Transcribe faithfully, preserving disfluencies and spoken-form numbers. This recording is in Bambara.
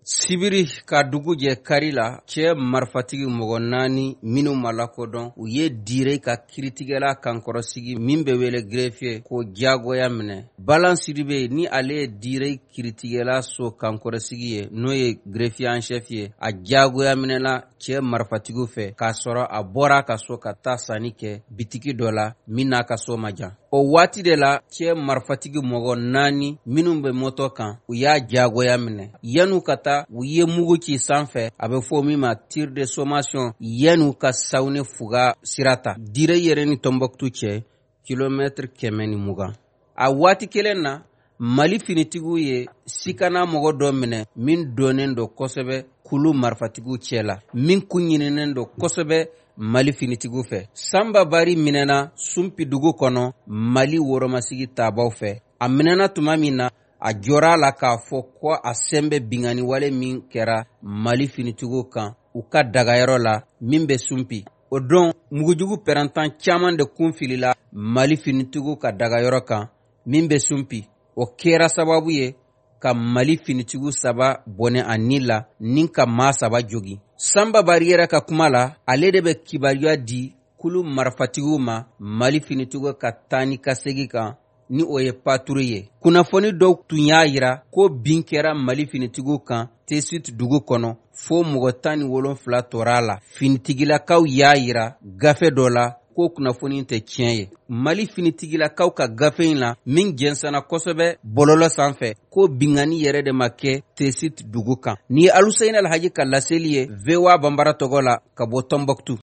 Sibiri ka dugu jɛ kari la, cɛ marifatigi mɔgɔ naani minnu ma lakodɔn u ye dire ka kiritigɛla kankɔrɔsigi min bɛ wele greffier ko jagoya minɛ. Balan Sidibe ni ale ye dire kiritigɛla so kankɔrɔsigi ye n'o ye greffier en chef ye, a jagoya minɛla cɛ marifatigiw fɛ k'a sɔrɔ a bɔra ka so ka taa sanni kɛ bitiki dɔ la min n'a ka so ma jan. O waati de la cɛ marifatigi mɔgɔ naani minnu bɛ moto kan u y'a jagoya minɛ. Yan'u ka taa u ye mugu ci sanfɛ, a bɛ fɔ min ma tir de sommation, yan'u ka sawuni fuga sirata dire yɛrɛ ni Tɔnbɔkutu cɛ kilomètre kɛmɛ ni mugan. A waati kelen na Mali finitigiw ye sikana mɔgɔ dɔ minɛ min donnen don kosɛbɛ kulu marifatigiw cɛ la, min kun ɲininen don kosɛbɛ Mali finitigiw fɛ. Sanba Bari minɛna Sunpi dugu kɔnɔ Mali woromasigi taabaw fɛ. A minɛna tuma min na a jɔra la k'a fɔ ko a sen bɛ bingani wale min kɛra Mali finitigiw kan u ka dagayɔrɔ la min bɛ Sunpi. O don mugujugu pɛrɛntan caman de kun filila Mali finitigiw ka dagayɔrɔ kan min bɛ Sunpi. O kɛra sababu ye ka Mali finitigiw saba bɔnɛ a ni la ni ka maa saba jogi. Sanba Bari yɛrɛ ka kuma la, ale de bɛ kibaruya di kulu marifatigiw ma Mali finitigiw ka taa ni ka segi kan ni o ye patrouille ye. Kunnafoni dɔw tun y'a yira ko bin kɛra Mali finitigiw kan Tesit dugu kɔnɔ fo mɔgɔ tan ni wolonfila tora la. Finitigilakaw y'a yira gafe dɔ la ko kunnafoni tɛ tiɲɛ ye. Mali finitigilakaw ka gafe in la min jɛnsɛnna kosɛbɛ bɔlɔlɔ sanfɛ ko bingani yɛrɛ de ma kɛ Tesit dugu kan. Ni ye Aluseyini Alhaji ka laseli ye V O A Banbara tɔgɔ la ka bɔ Tɔnbɔkutu.